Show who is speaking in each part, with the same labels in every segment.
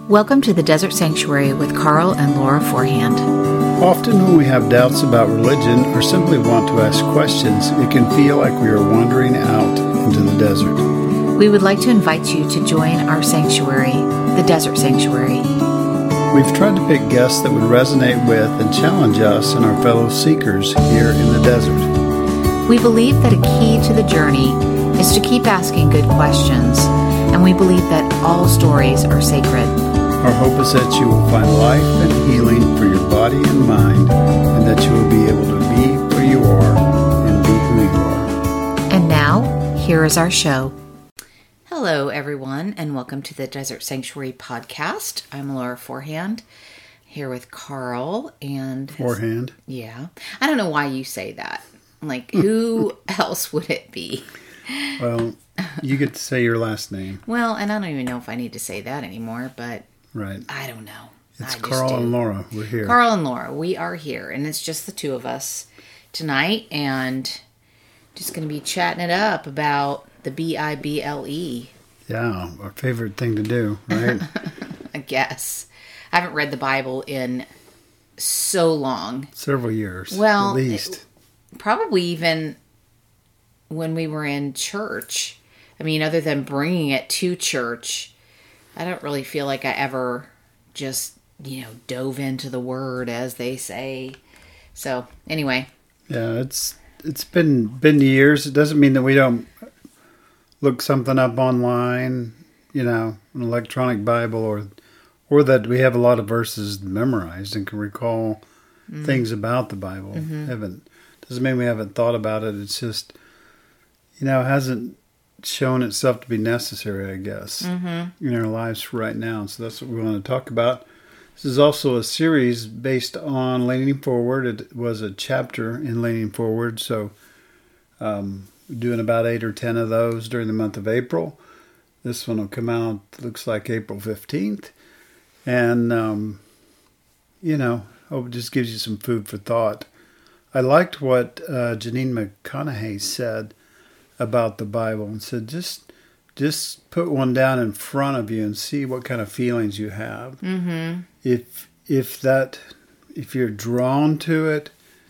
Speaker 1: Welcome to the Desert Sanctuary with Carl and Laura Forehand.
Speaker 2: Often when we have doubts about religion or simply want to ask questions, it can feel like we are wandering out into the desert.
Speaker 1: We would like to invite you to join our sanctuary, the Desert Sanctuary.
Speaker 2: We've tried to pick guests that would resonate with and challenge us and our fellow seekers here in the desert.
Speaker 1: We believe that a key to the journey is to keep asking good questions, and we believe that all stories are sacred.
Speaker 2: Our hope is that you will find life and healing for your body and mind, and that you will be able to be where you are and be who you are.
Speaker 1: And now, here is our show. Hello, everyone, and welcome to the Desert Sanctuary podcast. I'm Laura Forehand, here with Carl and...
Speaker 2: Forehand?
Speaker 1: Yeah. I don't know why you say that. Like, who else would it be?
Speaker 2: Well, you get to say your last name.
Speaker 1: Well, and I don't even know if I need to say that anymore, but...
Speaker 2: Right.
Speaker 1: I don't know.
Speaker 2: It's Carl and Laura. We're here.
Speaker 1: Carl and Laura. We are here. And it's just the two of us tonight. And just going to be chatting it up about the Bible.
Speaker 2: Yeah. Our favorite thing to do, right?
Speaker 1: I guess. I haven't read the Bible in so long.
Speaker 2: Several years.
Speaker 1: Well,
Speaker 2: at least.
Speaker 1: Probably even when we were in church. I mean, other than bringing it to church, I don't really feel like I ever just, dove into the Word, as they say. So, anyway.
Speaker 2: Yeah, it's been years. It doesn't mean that we don't look something up online, an electronic Bible, or that we have a lot of verses memorized and can recall things about the Bible. Doesn't mean we haven't thought about it. It's just, it hasn't shown itself to be necessary, I guess, in our lives right now. So that's what we want to talk about. This is also a series based on Leaning Forward. It was a chapter in Leaning Forward, so doing about 8 or 10 of those during the month of April. This one will come out, looks like April 15th. And, hope it just gives you some food for thought. I liked what Janine McConaughey said about the Bible, and said just put one down in front of you and see what kind of feelings you have. If you're drawn to it,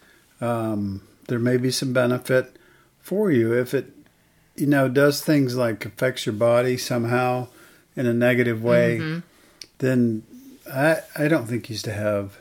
Speaker 2: there may be some benefit for you. If it does things like affects your body somehow in a negative way, then I don't think you used to have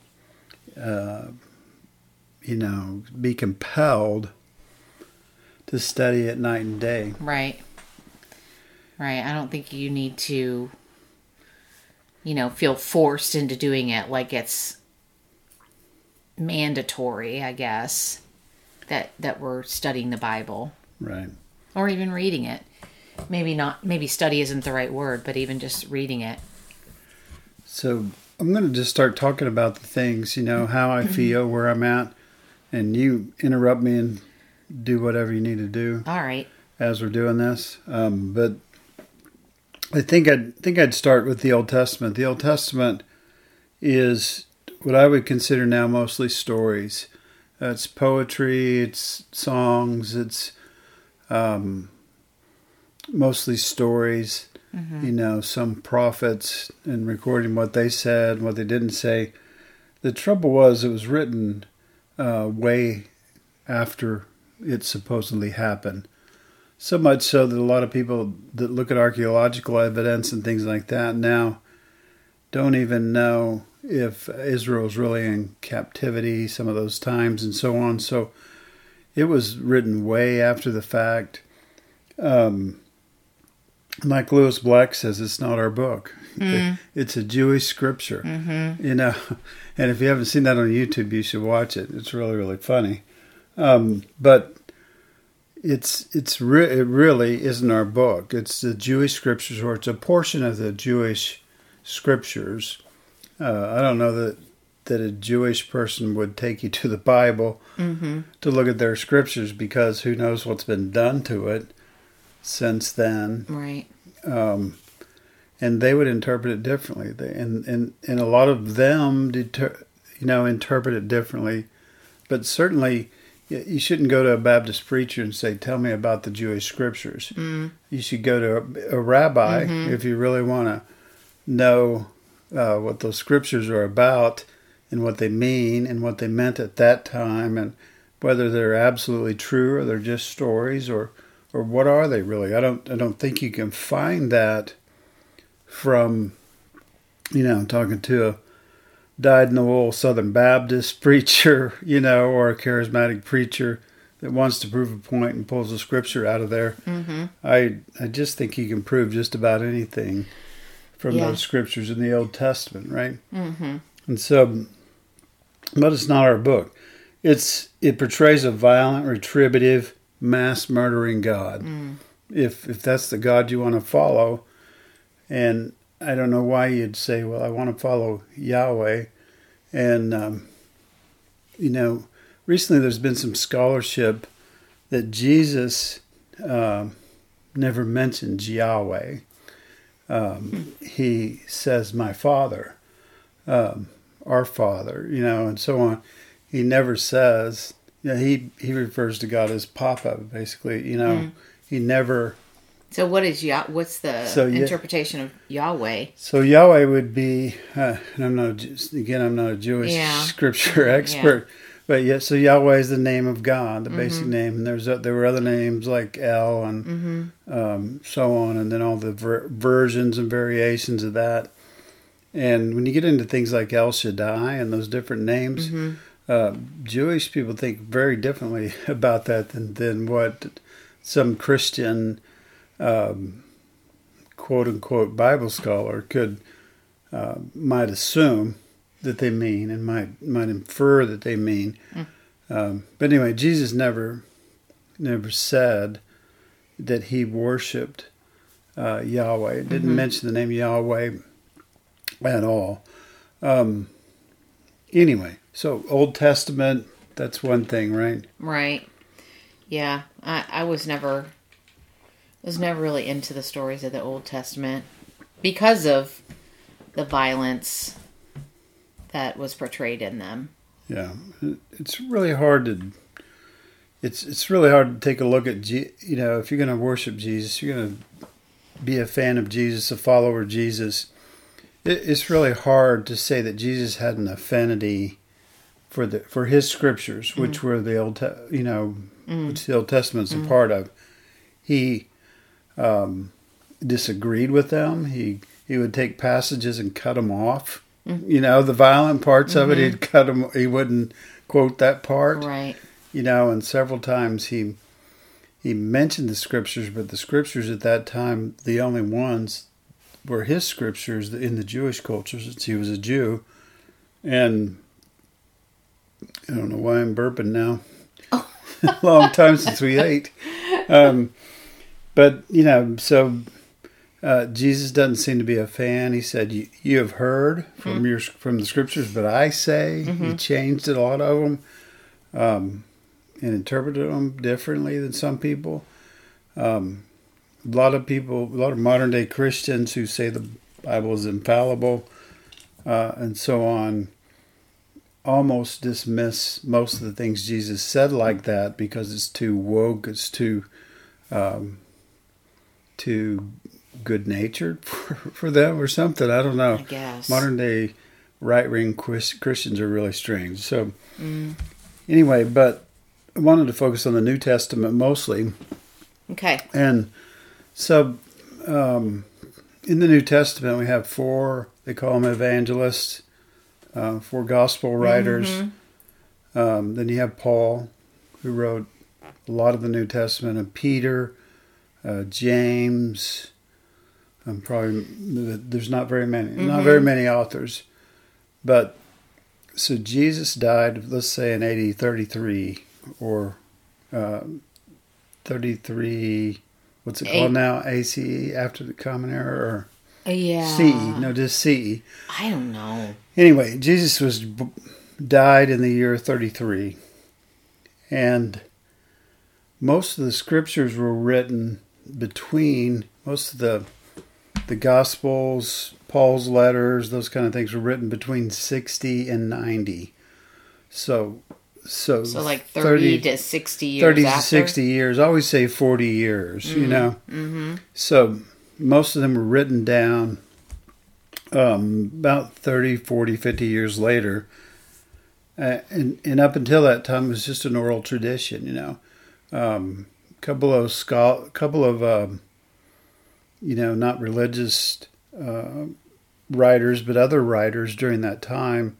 Speaker 2: be compelled to study it night and day.
Speaker 1: Right. I don't think you need to, feel forced into doing it like it's mandatory, I guess, that we're studying the Bible.
Speaker 2: Right.
Speaker 1: Or even reading it. Maybe study isn't the right word, but even just reading it.
Speaker 2: So I'm going to just start talking about the things, how I feel, where I'm at, and you interrupt me and do whatever you need to do.
Speaker 1: All right.
Speaker 2: As we're doing this, but I think I'd start with the Old Testament. The Old Testament is what I would consider now mostly stories. It's poetry, it's songs, it's mostly stories. Some prophets and recording what they said, what they didn't say. The trouble was it was written way after it supposedly happened. So much so that a lot of people that look at archaeological evidence and things like that now don't even know if Israel's really in captivity some of those times and so on. So it was written way after the fact. Like Lewis Black says, it's not our book. It's a Jewish scripture. And if you haven't seen that on YouTube, you should watch it. It's really, really funny. But it really isn't our book. It's the Jewish scriptures, or it's a portion of the Jewish scriptures. I don't know that a Jewish person would take you to the Bible to look at their scriptures, because who knows what's been done to it since then.
Speaker 1: Right.
Speaker 2: And they would interpret it differently. And a lot of them interpret it differently. But certainly, you shouldn't go to a Baptist preacher and say, tell me about the Jewish scriptures. You should go to a rabbi if you really want to know what those scriptures are about and what they mean and what they meant at that time, and whether they're absolutely true or they're just stories, or what are they really. I don't think you can find that from, talking to a dyed-in-the-wool Southern Baptist preacher, or a charismatic preacher that wants to prove a point and pulls a scripture out of there.
Speaker 1: Mm-hmm.
Speaker 2: I just think you can prove just about anything from those scriptures in the Old Testament, right?
Speaker 1: Mm-hmm.
Speaker 2: And so, but it's not our book. It portrays a violent, retributive, mass-murdering God. If that's the God you want to follow, and I don't know why you'd say, well, I want to follow Yahweh. And, recently there's been some scholarship that Jesus never mentions Yahweh. He says, my Father, our Father, and so on. He never says, he refers to God as Papa, basically, he never...
Speaker 1: So what's the interpretation of Yahweh?
Speaker 2: So Yahweh would be, and I'm not a Jewish scripture expert, but so Yahweh is the name of God, the basic name, and there were other names like El and so on, and then all the versions and variations of that. And when you get into things like El Shaddai and those different names, Jewish people think very differently about that than what some Christian quote-unquote Bible scholar might assume that they mean and might infer that they mean. But anyway, Jesus never said that he worshipped Yahweh. Didn't mention the name Yahweh at all. Anyway, so Old Testament, that's one thing, right?
Speaker 1: Right. Yeah, I was never really into the stories of the Old Testament because of the violence that was portrayed in them. Yeah,
Speaker 2: it's really hard to take a look at if you're going to worship Jesus, you're going to be a fan of Jesus, a follower of Jesus. It's really hard to say that Jesus had an affinity for his scriptures, which were the Old which the Old Testament's a part of. He disagreed with them. He would take passages and cut them off. The violent parts of it, he'd cut them. He wouldn't quote that part.
Speaker 1: Right.
Speaker 2: And several times he mentioned the scriptures, but the scriptures at that time, the only ones were his scriptures in the Jewish culture, since he was a Jew. And I don't know why I'm burping now. Oh. A long time since we ate. But, so Jesus doesn't seem to be a fan. He said, you have heard from the scriptures, but I say. He changed a lot of them and interpreted them differently than some people. A lot of modern day Christians who say the Bible is infallible and so on, almost dismiss most of the things Jesus said like that because it's too woke, it's too good-natured for them or something. I don't know.
Speaker 1: I guess.
Speaker 2: Modern day right-wing Christians are really strange. So anyway, but I wanted to focus on the New Testament mostly.
Speaker 1: Okay.
Speaker 2: And so in the New Testament we have 4, they call them evangelists, 4 gospel writers. Then you have Paul, who wrote a lot of the New Testament, and Peter, James. There's not very many authors. But so Jesus died, let's say in AD 33 or 33. What's it called now? ACE, after the Common Era, or CE? No, just CE.
Speaker 1: I don't know.
Speaker 2: Anyway, Jesus died in the year 33, and most of the scriptures were written between most of the Gospels, Paul's letters, those kind of things were written between 60 and 90. So
Speaker 1: like 30 to 60 years
Speaker 2: 30
Speaker 1: after?
Speaker 2: to 60 years. I always say 40 years,
Speaker 1: Mm-hmm.
Speaker 2: So most of them were written down about 30, 40, 50 years later. And up until that time, it was just an oral tradition, you know. Couple of not religious writers, but other writers during that time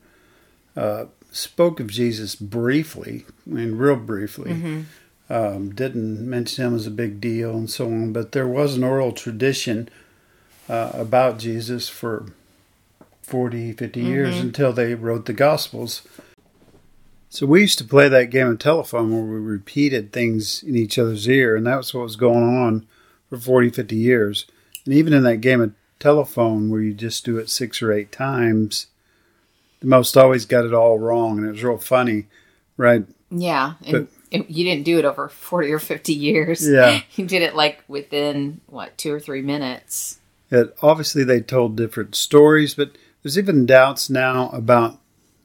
Speaker 2: spoke of Jesus briefly, I mean, real briefly. Mm-hmm. Didn't mention him as a big deal and so on, but there was an oral tradition about Jesus for 40, 50 years mm-hmm. until they wrote the Gospels. So we used to play that game of telephone where we repeated things in each other's ear, and that was what was going on for 40, 50 years. And even in that game of telephone where you just do it 6 or 8 times, the most always got it all wrong, and it was real funny, right?
Speaker 1: Yeah, and you didn't do it over 40 or 50 years.
Speaker 2: Yeah.
Speaker 1: You did it like within, 2 or 3 minutes.
Speaker 2: Obviously, they told different stories, but there's even doubts now about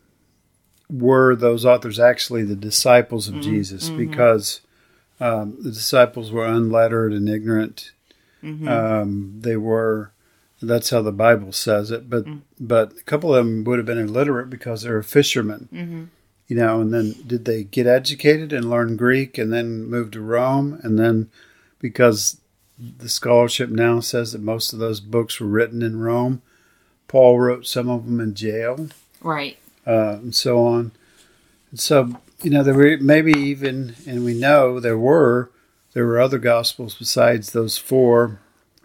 Speaker 2: were those authors actually the disciples of Jesus, mm-hmm. because the disciples were unlettered and ignorant. Mm-hmm. They were, that's how the Bible says it, but a couple of them would have been illiterate because they were fishermen. Mm-hmm. You know, and then did they get educated and learn Greek and then move to Rome? And then because the scholarship now says that most of those books were written in Rome, Paul wrote some of them in jail.
Speaker 1: Right.
Speaker 2: And so on. And so, you know, there were maybe even, and we know there were other Gospels besides those 4,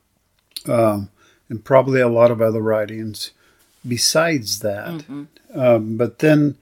Speaker 2: and probably a lot of other writings besides that. Mm-hmm. But then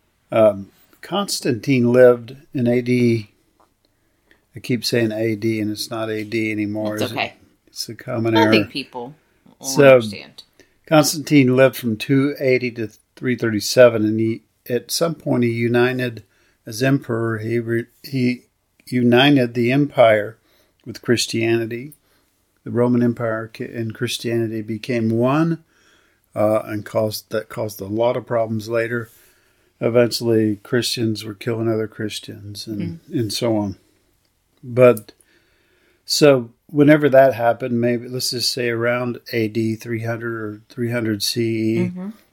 Speaker 2: Constantine lived in A.D. I keep saying A.D. and it's not A.D. anymore.
Speaker 1: It's okay.
Speaker 2: It's a common error.
Speaker 1: I think people will understand.
Speaker 2: Constantine lived from 280 to 337, and at some point he united as emperor. He united the empire with Christianity. The Roman Empire and Christianity became one, and caused a lot of problems later. Eventually, Christians were killing other Christians, and so on. But so whenever that happened, maybe let's just say around A.D. 300 or 300 CE,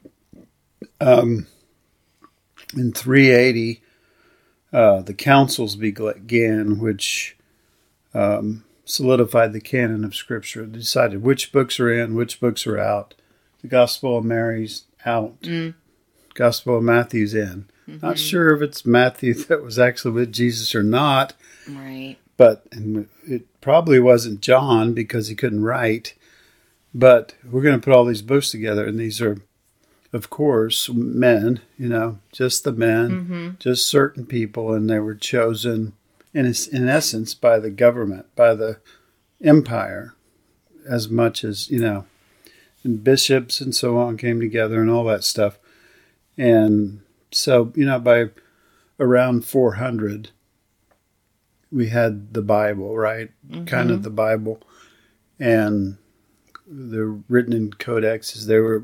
Speaker 2: in 380, the councils began, which solidified the canon of Scripture. They decided which books are in, which books are out. The Gospel of Mary's out. Gospel of Matthew's in. Mm-hmm. Not sure if it's Matthew that was actually with Jesus or not.
Speaker 1: Right.
Speaker 2: But it probably wasn't John because he couldn't write. But we're going to put all these books together, and these are, of course, men, you know, just the men, just certain people, and they were chosen, in essence, by the government, by the empire, as much as, you know, and bishops and so on came together and all that stuff. And so, you know, by around 400, we had the Bible, right? Kind of the Bible. And they're written in codexes. They were,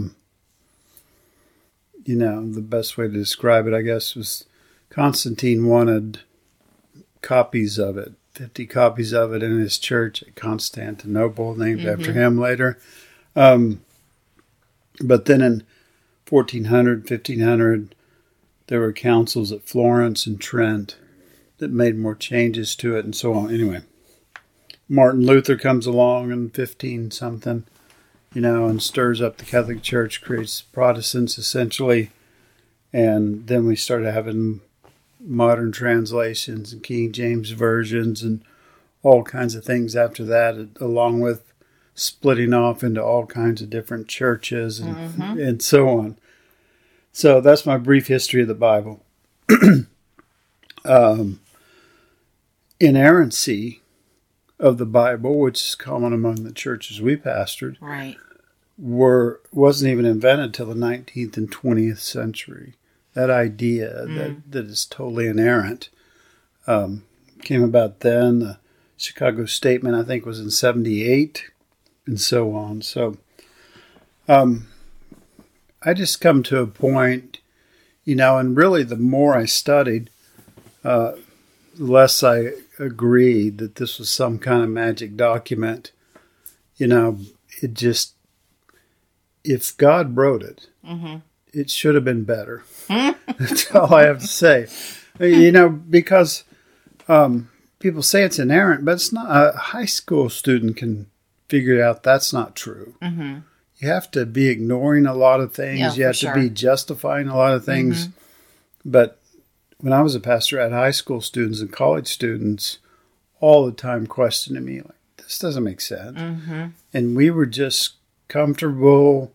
Speaker 2: you know, the best way to describe it, I guess, was Constantine wanted copies of it, 50 copies of it in his church at Constantinople, named after him later. But then in 1400, 1500, there were councils at Florence and Trent that made more changes to it and so on. Anyway, Martin Luther comes along in 15-something, you know, and stirs up the Catholic Church, creates Protestants essentially. And then we started having modern translations and King James versions and all kinds of things after that, along with splitting off into all kinds of different churches and so on. So that's my brief history of the Bible. Inerrancy of the Bible, which is common among the churches we pastored, wasn't even invented till the 19th and 20th century. That idea that is totally inerrant came about then. The Chicago Statement, I think, was in 78, and so on. So I just come to a point, you know, and really the more I studied, the less I agreed that this was some kind of magic document. You know, it if God wrote it, it should have been better. That's all I have to say. Because people say it's inerrant, but it's not. A high school student can figure out that's not true. Mm-hmm. You have to be ignoring a lot of things.
Speaker 1: Yeah,
Speaker 2: you have to be justifying a lot of things. But when I was a pastor, I had high school students and college students all the time questioning me, like, this doesn't make sense. And we were just comfortable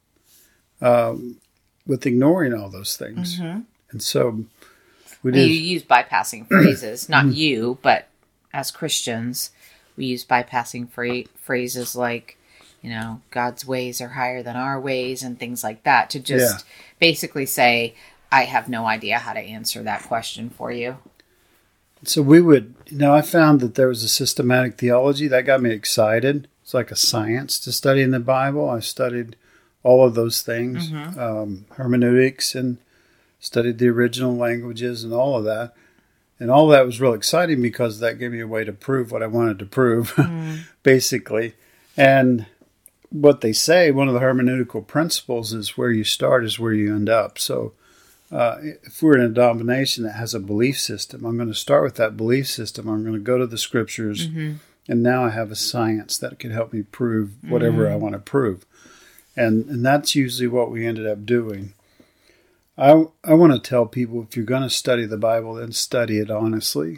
Speaker 2: with ignoring all those things. And so
Speaker 1: you use bypassing phrases, not you, but as Christians, we use bypassing phrases like, God's ways are higher than our ways and things like that to just basically say, I have no idea how to answer that question for you.
Speaker 2: So we would, I found that there was a systematic theology that got me excited. It's like a science to study in the Bible. I studied all of those things, hermeneutics, and studied the original languages and all of that. And all of that was real exciting because that gave me a way to prove what I wanted to prove, basically. And what they say, one of the hermeneutical principles is where you start is where you end up. So if we're in a denomination that has a belief system, I'm going to start with that belief system. I'm going to go to the scriptures, and now I have a science that can help me prove whatever I want to prove. And that's usually what we ended up doing. I want to tell people, if you're going to study the Bible, then study it honestly.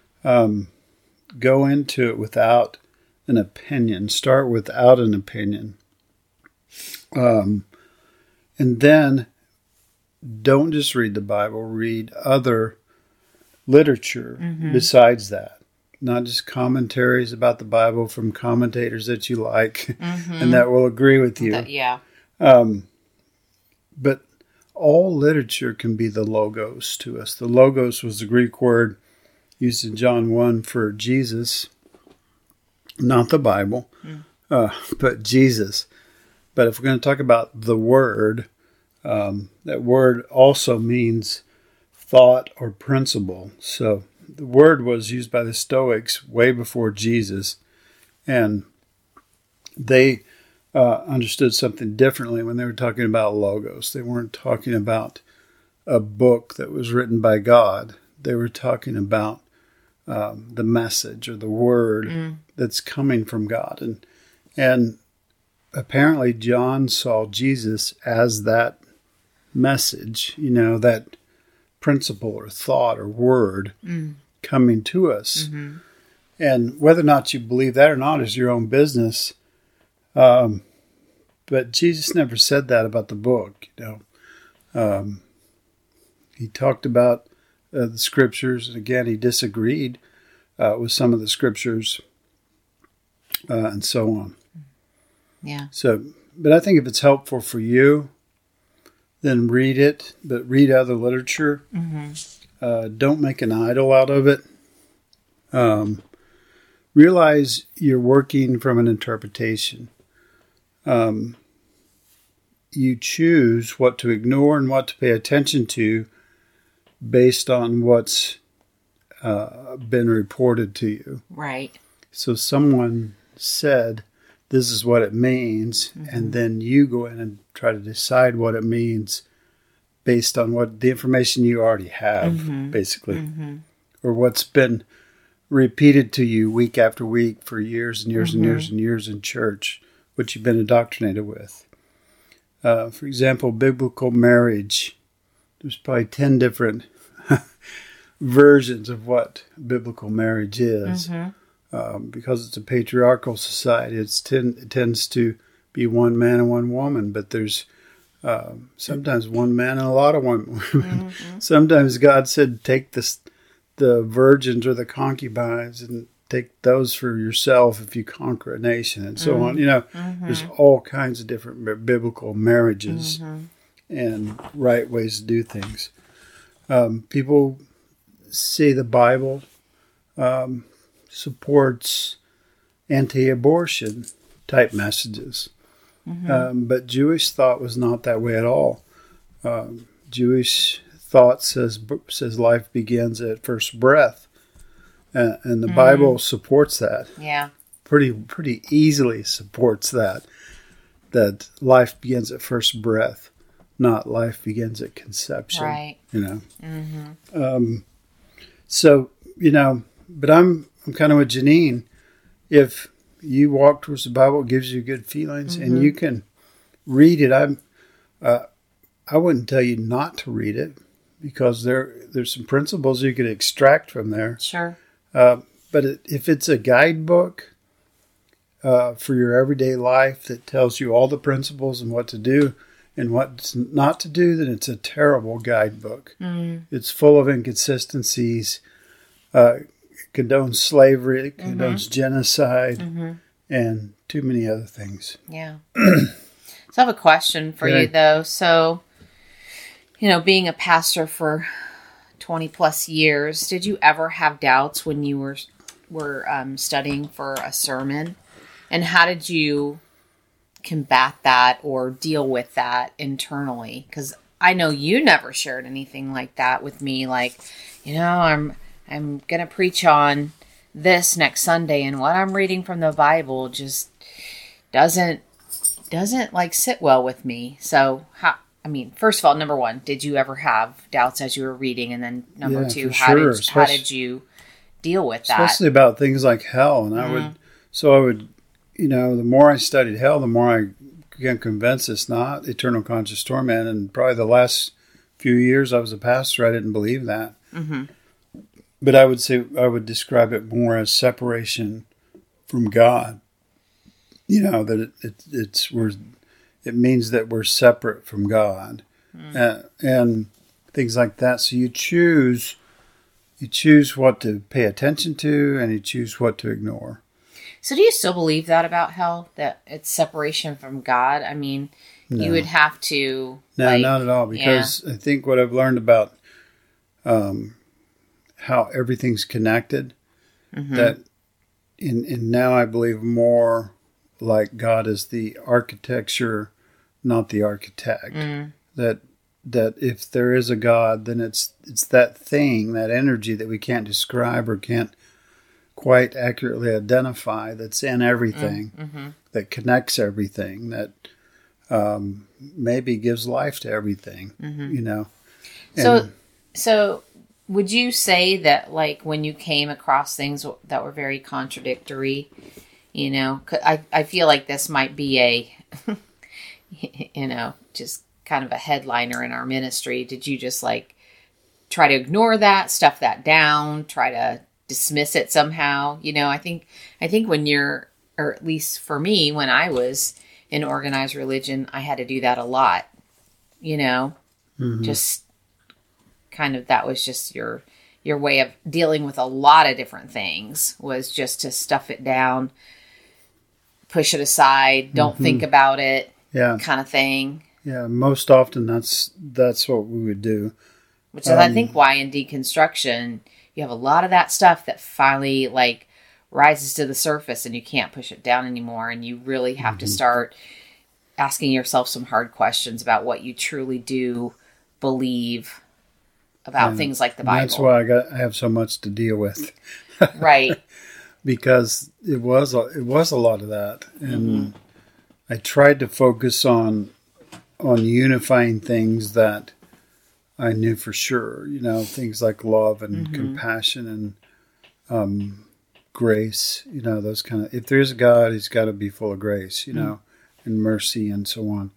Speaker 2: Go into it without an opinion. Start without an opinion. And then don't just read the Bible. Read other literature besides that. Not just commentaries about the Bible from commentators that you like and that will agree with you. But all literature can be the logos to us. The logos was the Greek word used in John 1 for Jesus, not the Bible, but Jesus. But if we're going to talk about the word, that word also means thought or principle. So the word was used by the Stoics way before Jesus, and they understood something differently when they were talking about logos. They weren't talking about a book that was written by God. They were talking about the message or the word that's coming from God. And apparently John saw Jesus as that message, that principle or thought or word coming to us. And whether or not you believe that or not is your own business. But Jesus never said that about the book. He talked about the scriptures. Again, he disagreed with some of the scriptures and so on.
Speaker 1: Yeah.
Speaker 2: So, but I think if it's helpful for you, then read it. But read other literature. Don't make an idol out of it. Realize you're working from an interpretation. You choose what to ignore and what to pay attention to based on what's been reported to you.
Speaker 1: Right.
Speaker 2: So someone said, this is what it means, and then you go in and try to decide what it means based on what the information you already have, basically, or what's been repeated to you week after week for years and years and years and years in church, which you've been indoctrinated with. For example, biblical marriage. There's probably 10 different versions of what biblical marriage is. Because it's a patriarchal society, it tends to be one man and one woman, but there's sometimes one man and a lot of women. Sometimes God said, take the virgins or the concubines and take those for yourself if you conquer a nation, and so on. There's all kinds of different biblical marriages and right ways to do things. People see the Bible supports anti-abortion type messages. But Jewish thought was not that way at all. Jewish thought says life begins at first breath. And the Bible supports that.
Speaker 1: Yeah.
Speaker 2: Pretty easily supports that. that life begins at first breath, not life begins at conception.
Speaker 1: Right.
Speaker 2: You know. So, you know, but I'm kind of with Janine. If you walk towards the Bible, it gives you good feelings, and you can read it. I wouldn't tell you not to read it, because there's some principles you could extract from there.
Speaker 1: Sure.
Speaker 2: But if it's a guidebook for your everyday life that tells you all the principles and what to do and what not to do, then it's a terrible guidebook. It's full of inconsistencies. Condones slavery, it condones genocide, and too many other things.
Speaker 1: Yeah. So I have a question for you, though. So, you know, being a pastor for 20 plus years, did you ever have doubts when you were studying for a sermon? And how did you combat that or deal with that internally? Because I know you never shared anything like that with me. Like, you know, I'm going to preach on this next Sunday, and what I'm reading from the Bible just doesn't like sit well with me. So, first of all, number one, did you ever have doubts as you were reading? And then number two, how did you deal with that?
Speaker 2: Especially about things like hell. And I would, you know, the more I studied hell, the more I became convinced it's not eternal conscious torment. And probably the last few years I was a pastor, I didn't believe that. But I would describe it more as separation from God. You know, that it means that we're separate from God, and things like that. So you choose what to pay attention to, and you choose what to ignore.
Speaker 1: So do you still believe that about hell, that it's separation from God? I mean,
Speaker 2: No.
Speaker 1: You would have to...
Speaker 2: No, not at all, because I think what I've learned about how everything's connected, that in now I believe more like God is the architecture, not the architect. That if there is a God, then it's that thing, that energy that we can't describe or can't quite accurately identify, that's in everything, that connects everything, that maybe gives life to everything, you know. And
Speaker 1: So would you say that, like, when you came across things that were very contradictory, you know, I feel like this might be a, you know, just kind of a headliner in our ministry. Did you just like try to ignore that, stuff that down, try to dismiss it somehow? You know, I think when you're, or at least for me, when I was in organized religion, I had to do that a lot, you know, just kind of, that was just your way of dealing with a lot of different things, was just to stuff it down, push it aside, don't think about it, kind of thing.
Speaker 2: Yeah, most often that's what we would do.
Speaker 1: Which is, I think, why in deconstruction you have a lot of that stuff that finally like rises to the surface and you can't push it down anymore, and you really have to start asking yourself some hard questions about what you truly do believe about things like the Bible.
Speaker 2: That's why I have so much to deal with.
Speaker 1: Right.
Speaker 2: Because it was a lot of that, and I tried to focus on unifying things that I knew for sure, you know, things like love and compassion and grace, you know, those kind of, if there's a God, he's got to be full of grace, you know, and mercy and so on.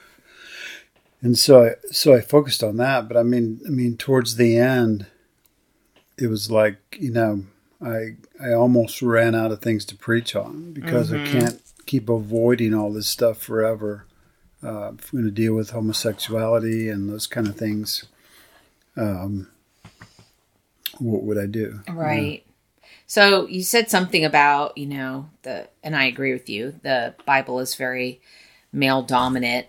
Speaker 2: And so I focused on that, but I mean, towards the end, it was like, you know, I almost ran out of things to preach on, because I can't keep avoiding all this stuff forever. If I'm going to deal with homosexuality and those kind of things, what would I do?
Speaker 1: Right. So you said something about, you know, and I agree with you, the Bible is very male dominant.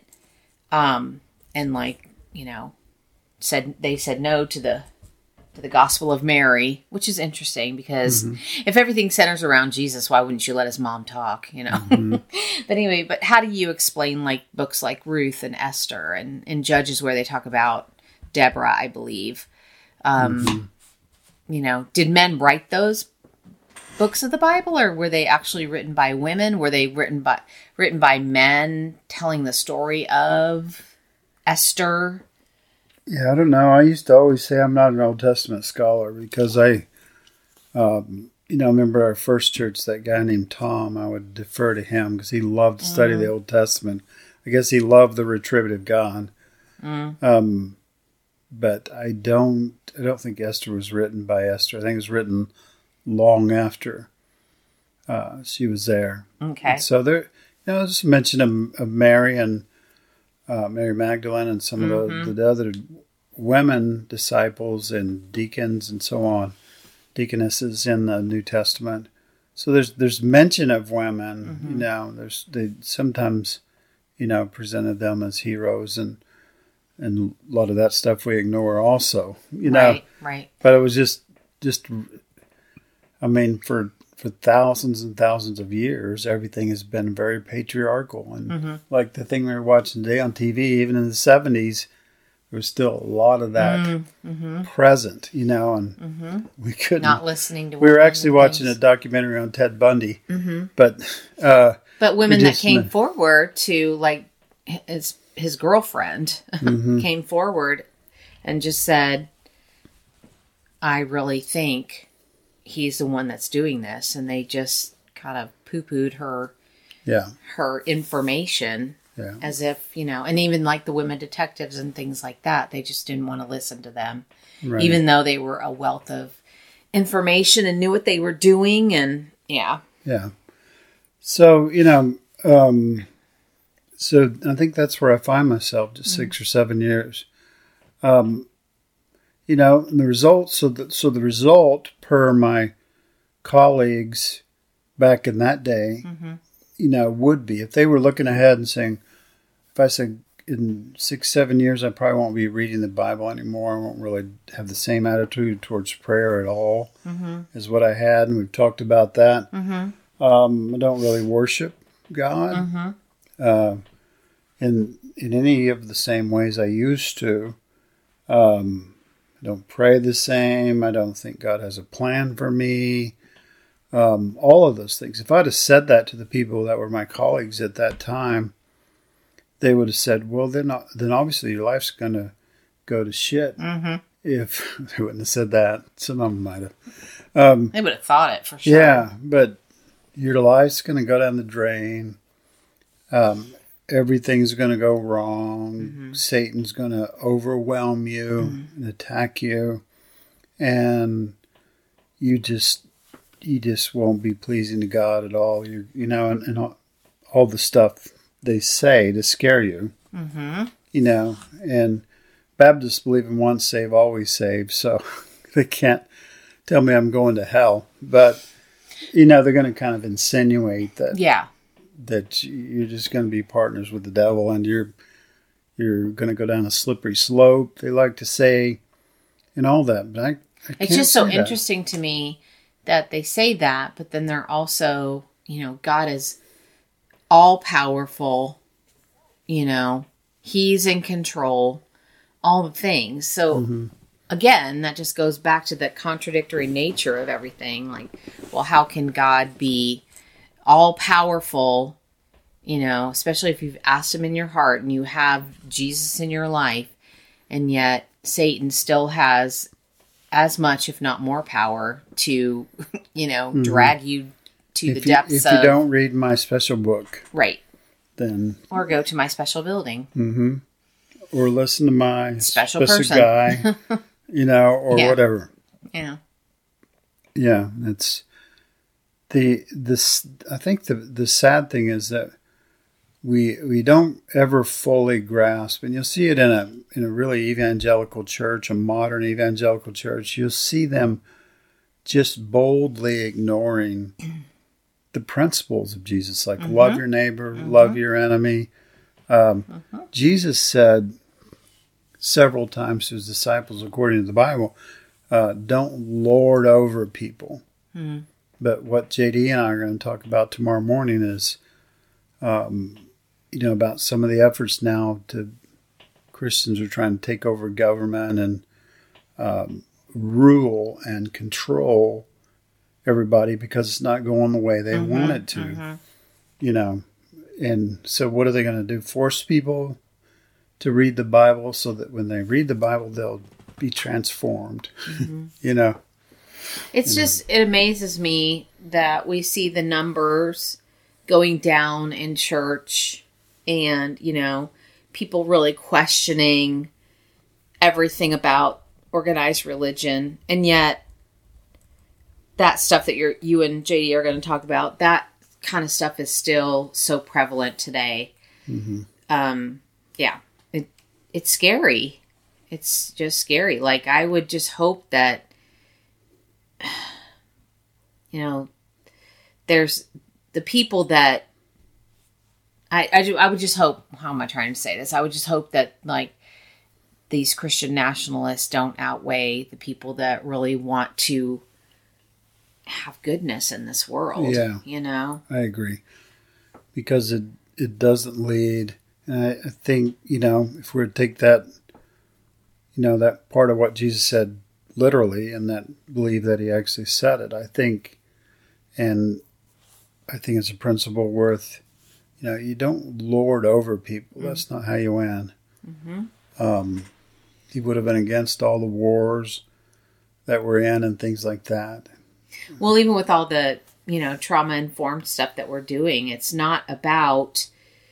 Speaker 1: And like, you know, they said no to the Gospel of Mary, which is interesting, because if everything centers around Jesus, why wouldn't you let his mom talk, you know? But anyway, but how do you explain like books like Ruth and Esther and Judges, where they talk about Deborah, I believe? You know, did men write those books of the Bible, or were they actually written by women? Were they written by men telling the story of Esther?
Speaker 2: Yeah, I don't know. I used to always say I'm not an Old Testament scholar because I remember our first church, that guy named Tom, I would defer to him because he loved to study the Old Testament. I guess he loved the retributive God. But I don't think Esther was written by Esther. I think it was written long after she was there.
Speaker 1: Okay.
Speaker 2: And so there, just mention of Mary and Mary Magdalene and some of the other women disciples and deacons and so on, deaconesses in the New Testament. So there's mention of women. They sometimes presented them as heroes, and a lot of that stuff we ignore also.
Speaker 1: Right.
Speaker 2: But it was just I mean, for thousands and thousands of years, everything has been very patriarchal. And like the thing we were watching today on TV, even in the 70s, there was still a lot of that present, and we couldn't.
Speaker 1: Not listening to
Speaker 2: We were actually watching a documentary on Ted Bundy. But
Speaker 1: women that came forward to, like, his girlfriend came forward and just said, I really think he's the one that's doing this. And they just kind of poo-pooed her information as if, and even like the women detectives and things like that, they just didn't want to listen to them, even though they were a wealth of information and knew what they were doing. And yeah.
Speaker 2: So, so I think that's where I find myself, just 6 or 7 years. And the result, so the result per my colleagues back in that day, would be, if they were looking ahead and saying, if I said in 6, 7 years, I probably won't be reading the Bible anymore. I won't really have the same attitude towards prayer at all as what I had. And we've talked about that. I don't really worship God in any of the same ways I used to. I don't pray the same. I don't think God has a plan for me. All of those things. If I'd have said that to the people that were my colleagues at that time, they would have said, well, then obviously your life's going to go to shit. If they wouldn't have said that. Some of them might have.
Speaker 1: They would have thought it for sure.
Speaker 2: Yeah, but your life's going to go down the drain. Everything's going to go wrong. Satan's going to overwhelm you and attack you. And you just won't be pleasing to God at all. And all the stuff they say to scare you, and Baptists believe in once saved, always saved. So they can't tell me I'm going to hell, but they're going to kind of insinuate that, that you're just going to be partners with the devil and you're going to go down a slippery slope. They like to say, and all that, but I can't.
Speaker 1: It's just so interesting to me that they say that, but then they're also, God is all powerful, he's in control, all the things. So again, that just goes back to the contradictory nature of everything. Like, well, how can God be all powerful, especially if you've asked him in your heart and you have Jesus in your life, and yet Satan still has as much, if not more power to, drag you to the depths of...
Speaker 2: If you don't read my special book.
Speaker 1: Right.
Speaker 2: Then...
Speaker 1: Or go to my special building.
Speaker 2: Or listen to my
Speaker 1: special person.
Speaker 2: Guy, or whatever.
Speaker 1: Yeah.
Speaker 2: Yeah, it's... I think the sad thing is that we don't ever fully grasp, and you'll see it in a really evangelical church, a modern evangelical church. You'll see them just boldly ignoring the principles of Jesus, like love your neighbor, love your enemy. Jesus said several times to his disciples, according to the Bible, don't lord over people. But what JD and I are going to talk about tomorrow morning is, about some of the efforts now Christians are trying to take over government and rule and control everybody because it's not going the way they want it to. And so what are they going to do? Force people to read the Bible so that when they read the Bible, they'll be transformed.
Speaker 1: It's just, it amazes me that we see the numbers going down in church and, people really questioning everything about organized religion. And yet that stuff that you and JD are going to talk about, that kind of stuff is still so prevalent today. It's scary. It's just scary. Like, I would just hope that, there's the people that I would just hope, how am I trying to say this? I would just hope that, like, these Christian nationalists don't outweigh the people that really want to have goodness in this world.
Speaker 2: Yeah. I agree. Because it doesn't lead. And I think, if we were to take that, that part of what Jesus said literally and that believe that he actually said it, I think it's a principle worth, you don't lord over people. That's not how you win. He would have been against all the wars that we're in and things like that.
Speaker 1: Well, even with all the, trauma-informed stuff that we're doing, it's not about,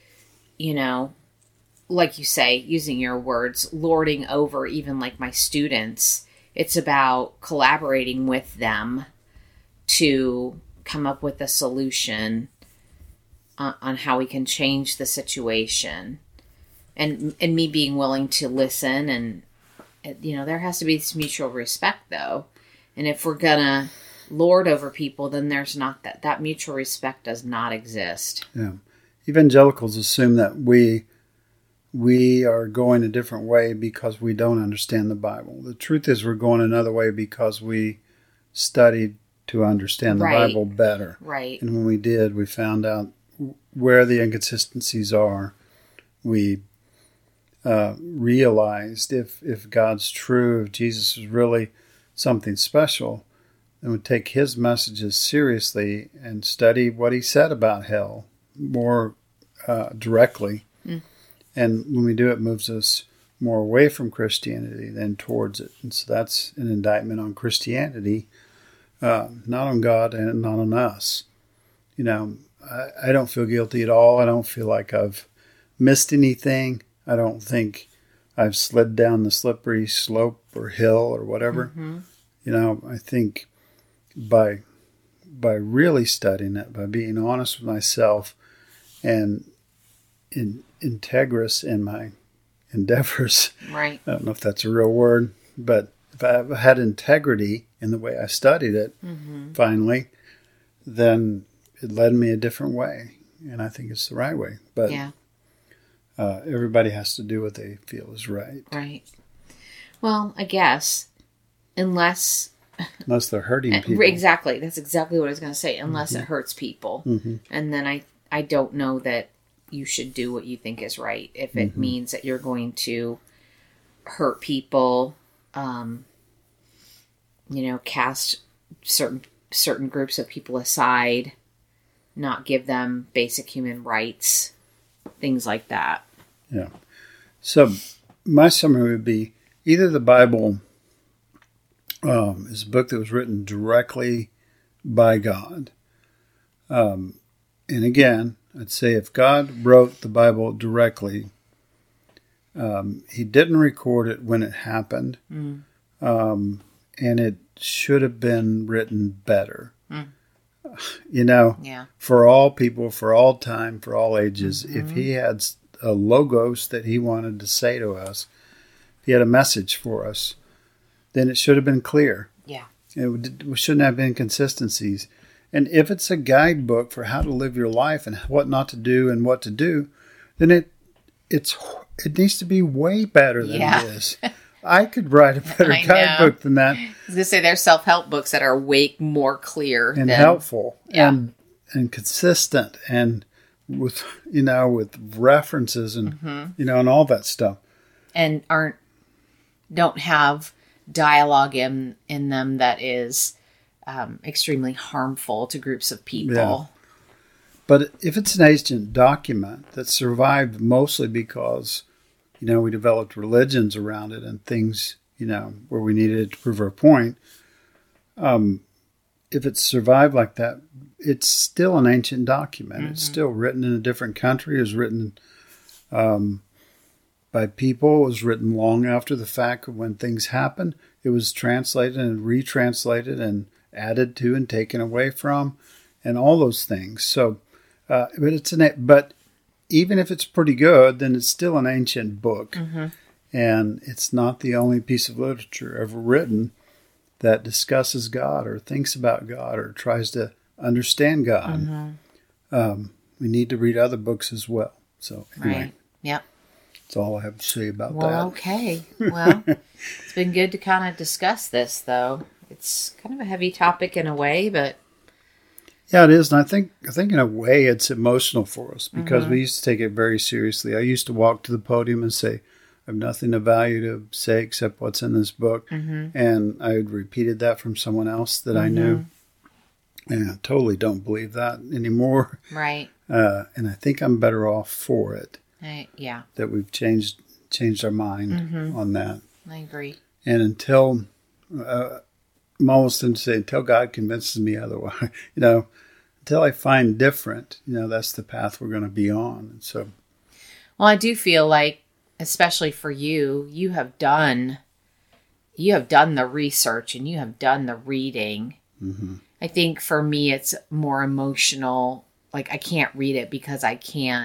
Speaker 1: like you say, using your words, lording over even like my students. It's about collaborating with them to come up with a solution on how we can change the situation. And me being willing to listen and, there has to be this mutual respect though. And if we're gonna lord over people, then there's not that mutual respect does not exist.
Speaker 2: Yeah. Evangelicals assume that we are going a different way because we don't understand the Bible. The truth is we're going another way because we studied to understand the Bible better.
Speaker 1: Right.
Speaker 2: And when we did, we found out where the inconsistencies are. We realized if God's true, if Jesus is really something special, then we take his messages seriously and study what he said about hell more directly. And when we do, it moves us more away from Christianity than towards it. And so that's an indictment on Christianity, not on God and not on us. I don't feel guilty at all. I don't feel like I've missed anything. I don't think I've slid down the slippery slope or hill or whatever. I think by really studying it, by being honest with myself and integrous in my endeavors.
Speaker 1: Right.
Speaker 2: I don't know if that's a real word, but if I had integrity in the way I studied it, finally, then it led me a different way. And I think it's the right way. But everybody has to do what they feel is right.
Speaker 1: Right. Well, I guess, unless
Speaker 2: they're hurting people.
Speaker 1: Exactly. That's exactly what I was going to say. Unless it hurts people. And then I don't know that you should do what you think is right. If it means that you're going to hurt people, cast certain groups of people aside, not give them basic human rights, things like that.
Speaker 2: Yeah. So my summary would be either the Bible is a book that was written directly by God. And again, I'd say if God wrote the Bible directly, he didn't record it when it happened. And it should have been written better. For all people, for all time, for all ages, if he had a logos that he wanted to say to us, if he had a message for us, then it should have been clear.
Speaker 1: Yeah.
Speaker 2: It shouldn't have inconsistencies. And if it's a guidebook for how to live your life and what not to do and what to do, then it needs to be way better than it is. I could write a better guidebook than that.
Speaker 1: I was going to say there's self-help books that are way more clear
Speaker 2: and helpful and consistent and with references and and all that stuff.
Speaker 1: And don't have dialogue in them that is extremely harmful to groups of people.
Speaker 2: Yeah. But if it's an ancient document that survived mostly because, we developed religions around it and things, where we needed it to prove our point, if it's survived like that, it's still an ancient document. Mm-hmm. It's still written in a different country. It was written by people. It was written long after the fact of when things happened. It was translated and retranslated and added to and taken away from, and all those things. So, but even if it's pretty good, then it's still an ancient book, mm-hmm. and it's not the only piece of literature ever written that discusses God or thinks about God or tries to understand God. Mm-hmm. We need to read other books as well. So anyway,
Speaker 1: right. Yep.
Speaker 2: That's all I have to say about that.
Speaker 1: Well, okay. Well, it's been good to kind of discuss this, though. It's kind of a heavy topic in a way, but
Speaker 2: yeah, it is. And I think in a way it's emotional for us because mm-hmm. we used to take it very seriously. I used to walk to the podium and say, I have nothing of value to say except what's in this book. Mm-hmm. And I had repeated that from someone else that mm-hmm. I knew. And I totally don't believe that anymore.
Speaker 1: Right.
Speaker 2: And I think I'm better off for it.
Speaker 1: Yeah.
Speaker 2: That we've changed our mind mm-hmm. on that.
Speaker 1: I agree.
Speaker 2: And until, I'm almost going to say, until God convinces me otherwise, until I find different, that's the path we're going to be on. And so,
Speaker 1: well, I do feel like, especially for you, you have done the research and you have done the reading. Mm-hmm. I think for me, it's more emotional. Like I can't read it because I can't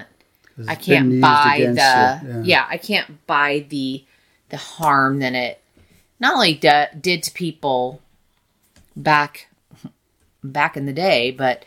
Speaker 1: buy I can't buy the harm that it not only did to people back in the day, but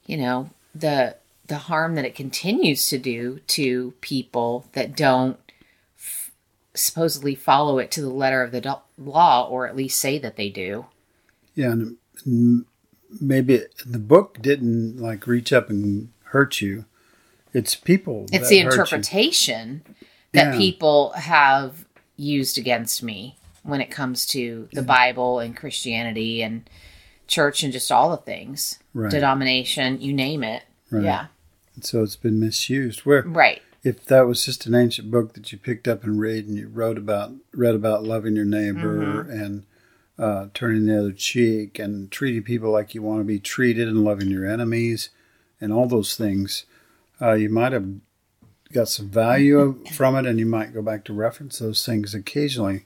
Speaker 1: the harm that it continues to do to people that don't supposedly follow it to the letter of the law, or at least say that they do.
Speaker 2: Yeah, and maybe the book didn't reach up and hurt you. It's people.
Speaker 1: It's the interpretation that people have used against me when it comes to the Bible and Christianity and church and just all the things, right. Denomination, you name it. Right. Yeah.
Speaker 2: And so it's been misused.
Speaker 1: Right.
Speaker 2: If that was just an ancient book that you picked up and read and you read about loving your neighbor mm-hmm. and turning the other cheek and treating people like you want to be treated and loving your enemies and all those things, you might have got some value from it and you might go back to reference those things occasionally.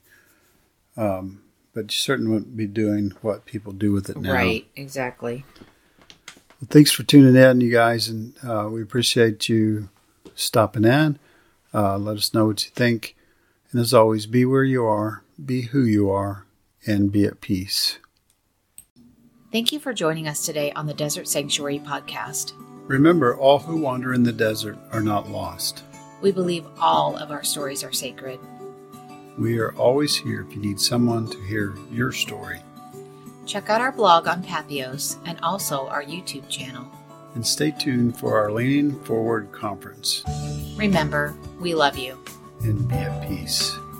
Speaker 2: But you certainly wouldn't be doing what people do with it now.
Speaker 1: Right, exactly.
Speaker 2: Well, thanks for tuning in, you guys, and we appreciate you stopping in. Let us know what you think. And as always, be where you are, be who you are, and be at peace.
Speaker 1: Thank you for joining us today on the Desert Sanctuary podcast.
Speaker 2: Remember, all who wander in the desert are not lost.
Speaker 1: We believe all of our stories are sacred.
Speaker 2: We are always here if you need someone to hear your story.
Speaker 1: Check out our blog on Patheos and also our YouTube channel.
Speaker 2: And stay tuned for our Leaning Forward conference.
Speaker 1: Remember, we love you.
Speaker 2: And be at peace.